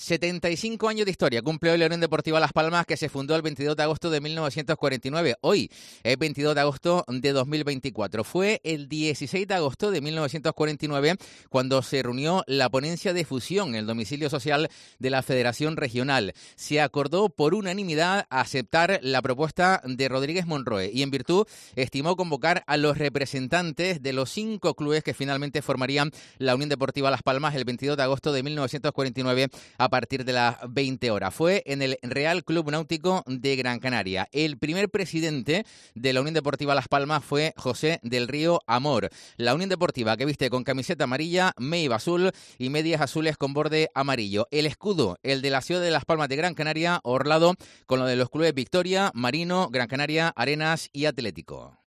75 años de historia cumple hoy la Unión Deportiva Las Palmas, que se fundó el 22 de agosto de 1949. Hoy es 22 de agosto de 2024. Fue el 16 de agosto de 1949 cuando se reunió la ponencia de fusión en el domicilio social de la Federación Regional. Se acordó por unanimidad aceptar la propuesta de Rodríguez Monroe y en virtud estimó convocar a los representantes de los 5 clubes que finalmente formarían la Unión Deportiva Las Palmas el 22 de agosto de 1949 a partir de las 20 horas. Fue en el Real Club Náutico de Gran Canaria. El primer presidente de la Unión Deportiva Las Palmas fue José del Río Amor. La Unión Deportiva, que viste con camiseta amarilla, meiba azul y medias azules con borde amarillo. El escudo, el de la ciudad de Las Palmas de Gran Canaria, orlado con lo de los clubes Victoria, Marino, Gran Canaria, Arenas y Atlético.